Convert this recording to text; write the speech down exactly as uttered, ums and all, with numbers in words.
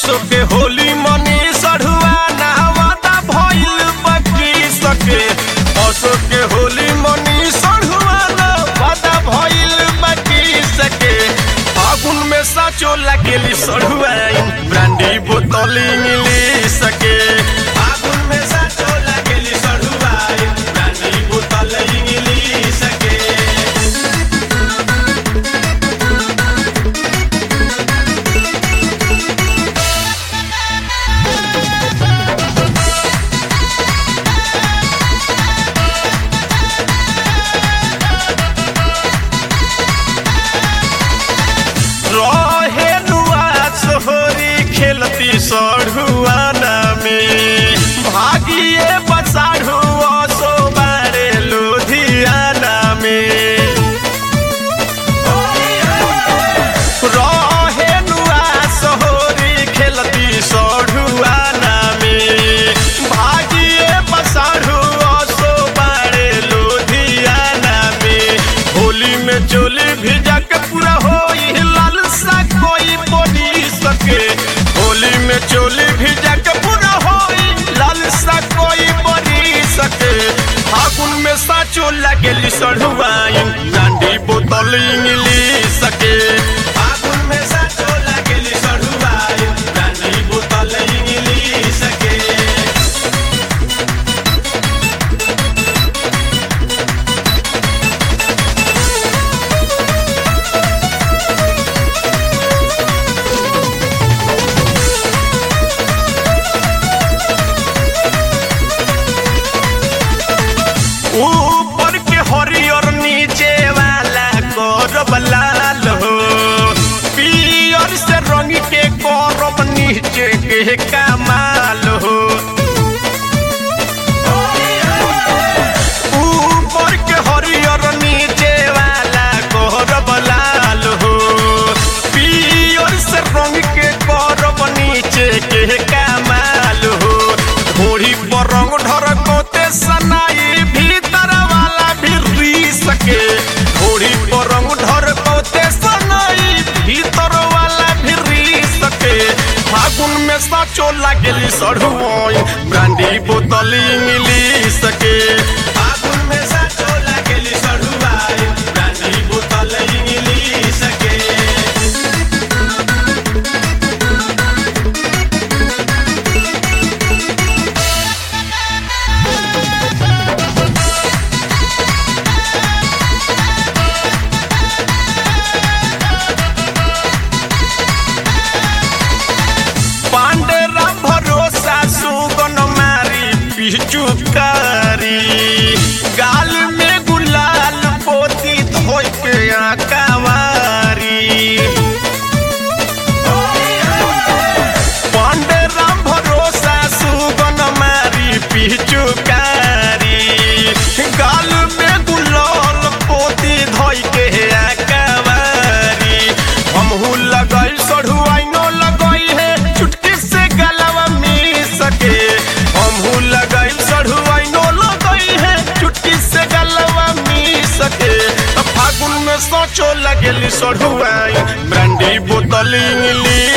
असो के होली मनी सढ़ुआ नहवाता भइल बकी सके असो के होली मनी सढ़ुआ नहवाता भइल बकी सके फागुन में साचो लगेली सढ़ुआ ब्रांडी बोतल इंग्लिश सके फागुन में साचो लगेली सढ़ुआ ब्रांडी बोतल इंग्लिश सके रहे नुआ सोहरी खेलती सढ़ुआना में भागिए बसाढ़ु सो बारे लुधियाना में रहे नुआ सोहरी खेलती सढ़ुआना में भागिए बसाढ़ु सो बारे लुधियाना में होली में चोली भिजा के पूरा हो कोई बोली सके होली में चोली भिजा के पूरा होई लालसा कोई बोली सके फागुन में साचो लगेली सढ़ुआई डांडी बोतल इंग्लिश सके फागुन में साचो लगेली सढ़ुआई डांडी बोतल इंग्लिश सके ऊपर के हरियर नीचे वाला करब लाल हो पियर से रंग के करब नीचे के कमाल हो ऊपर के हरियर नीचे वाला करब लाल हो पियर से रंग के करब नीचे के कमाल हो घोड़ी पर रंग ढरकोते सनाई सके घोड़ी पर रंग ढर पौते सनाई भीतर वाला भी री सके फागुन में साचो लगेली सढ़ुआई ब्रांडी बोतल इंग्लिश सके फागुन में साचो लगेली सढ़ुआई ब्रांडी बोतल इंग्लिश सके चुकारी गाल में गुलाल पोती धोई के आकावारी पांडे राम भरोसा सुगन मारी पिचुकारी गाल में गुलाल पोती धोई के आकावारी हमहू लगई सढ़ुआई नो लगई है चुटकी से गलवा मिल सके हमहू लगई सढ़ुआई नो लगई है चुटकी से गलवा मिल सके फागुन में सोचो लगेली सढ़ुआई ब्रांडी बोतल इंग्लिश